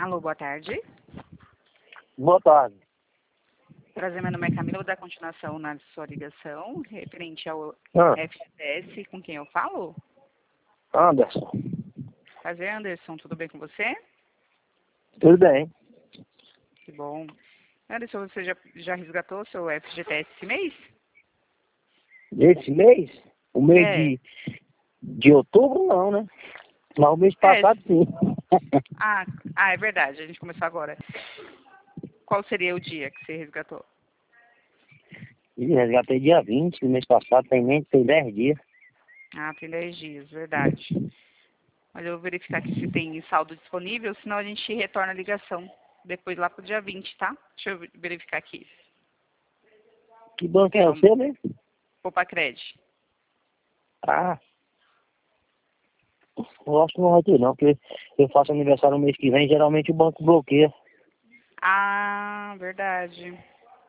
Alô, boa tarde. Boa tarde. Prazer, meu nome é Camila. Vou dar continuação na sua ligação referente ao Ah, FGTS. Com quem eu falo? Anderson. Prazer, Anderson. Tudo bem com você? Tudo bem? Que bom. Anderson, você já resgatou seu FGTS esse mês? Esse mês? O mês É. de outubro não, né? Mas o mês passado sim. É verdade. A gente começou agora. Qual seria o dia que você resgatou? E resgatei dia 20, o mês passado, tem 10 dias. Ah, tem 10 dias, verdade. Olha, eu vou verificar aqui se tem saldo disponível, senão a gente retorna a ligação depois lá pro dia 20, tá? Deixa eu verificar aqui. Que banco é o seu, né? Poupa-Cred. Ah, eu acho que não vai ter não, porque eu faço aniversário no mês que vem, geralmente o banco bloqueia. Ah, verdade.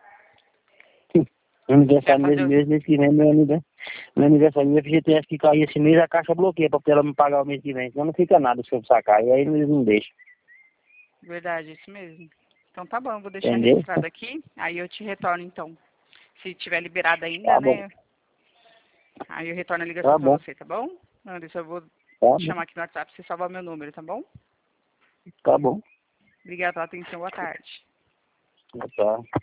Meu Você vai aniversário fazer mês que vem, meu aniversário, meu FGTS que cair esse mês, a caixa bloqueia pra ela me pagar o mês que vem, senão não fica nada se eu sacar, e aí eles não deixam. Verdade, isso mesmo. Então tá bom, eu vou deixar Entendeu? registrado aqui, aí eu te retorno então. Se tiver liberado ainda, Tá bom, né? Aí eu retorno a ligação tá pra bom, você, tá bom? Anderson, eu vou tá te bom, chamar aqui no WhatsApp pra você salvar meu número, tá bom? tá bom. Obrigada pela atenção, boa tarde. Tá.